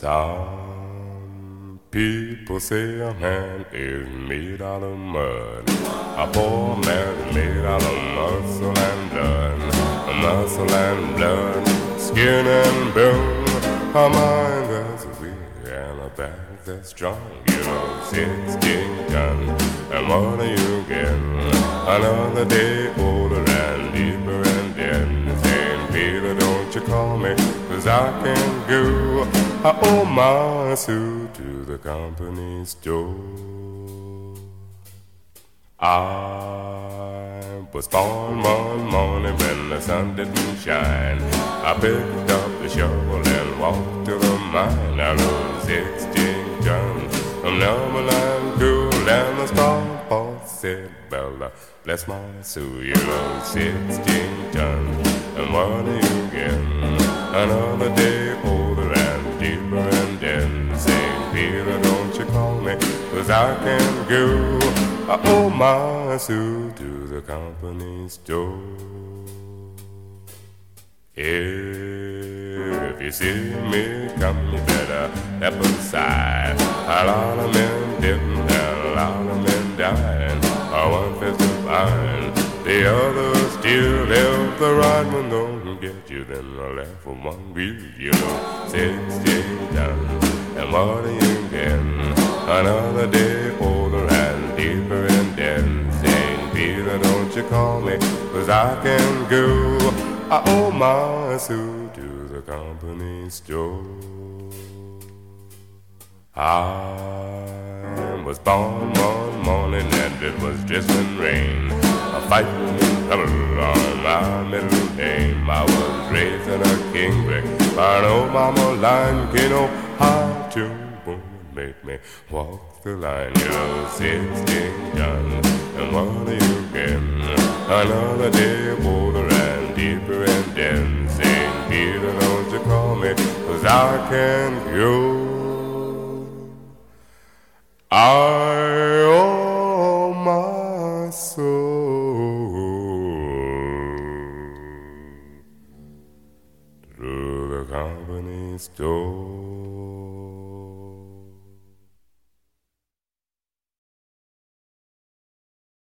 Some people say a man is made out of mud. A poor man is made out of muscle and blood. Muscle and blood, skin and bone. A mind that's weak and a back that's strong. You know, 16 tons. And what do you get? Another day older and deeper and dead. Saying, Peter, don't you call me, 'cause I can go. I owe my suit to the company store. I was born one morning when the sun didn't shine. I picked up the shovel and walked to the mine. I rode 16 tons from Numberland cool, and the strong boss said, Bella, bless my soul, you rode 16 tons, and what do you get? Another day older and deeper and then saying, Peter, don't you call me, 'cause I can go. I owe my suit to the company store. If you see me come, you better step aside. A lot of men didn't and a lot of men died. One fist of iron, the other still left. The right one don't get you, then the left one will. You know, 16 tons, and what do you get? Another day older and deeper and then saying, Peter, don't you call me, 'cause I can go. I owe my suit to the company store. I was born one morning and it was drizzling rain. A fighting color on my middle name. I was raised in a kingbrick by an old mama line. You know how to make me walk the line. You know, 16 tons, and what do you get? Another day older and deeper and then saying, Peter, don't you call me, 'cause I can go. I owe my soul to the company store.